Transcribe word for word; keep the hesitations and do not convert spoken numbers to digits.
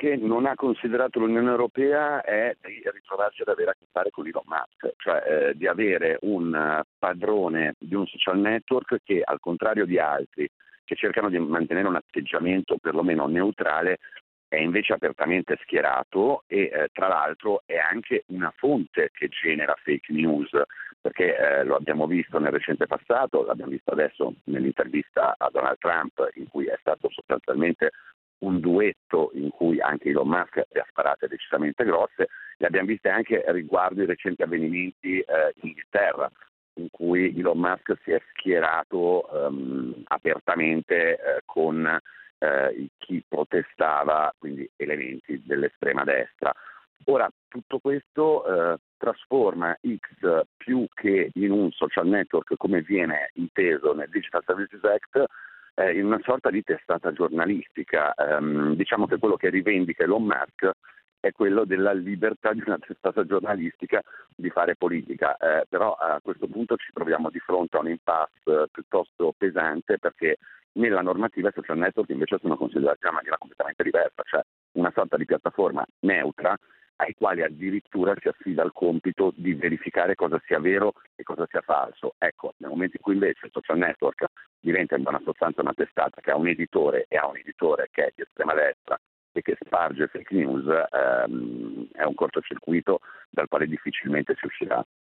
che non ha considerato l'Unione Europea è di ritrovarsi ad avere a che fare con Elon Musk, cioè eh, di avere un uh, padrone di un social network che, al contrario di altri che cercano di mantenere un atteggiamento perlomeno neutrale, è invece apertamente schierato e eh, tra l'altro è anche una fonte che genera fake news, perché eh, lo abbiamo visto nel recente passato, l'abbiamo visto adesso nell'intervista a Donald Trump, in cui è stato sostanzialmente un duetto in cui anche Elon Musk le ha sparate decisamente grosse, le abbiamo viste anche riguardo i recenti avvenimenti eh, in Inghilterra, in cui Elon Musk si è schierato um, apertamente eh, con eh, chi protestava, quindi elementi dell'estrema destra. Ora, tutto questo eh, trasforma X più che in un social network come viene inteso nel Digital Services Act eh, in una sorta di testata giornalistica. Um, diciamo che quello che rivendica Elon Musk è quello della libertà di una testata giornalistica di fare politica, eh, però a questo punto ci troviamo di fronte a un impasse piuttosto pesante, perché nella normativa i social network invece sono considerati in una maniera completamente diversa, cioè una sorta di piattaforma neutra ai quali addirittura si affida il compito di verificare cosa sia vero e cosa sia falso. Ecco, nel momento in cui invece il social network diventa in buona sostanza una testata che ha un editore e ha un editore che è di estrema destra e che sparge fake news, ehm, è un cortocircuito dal quale difficilmente si uscirà.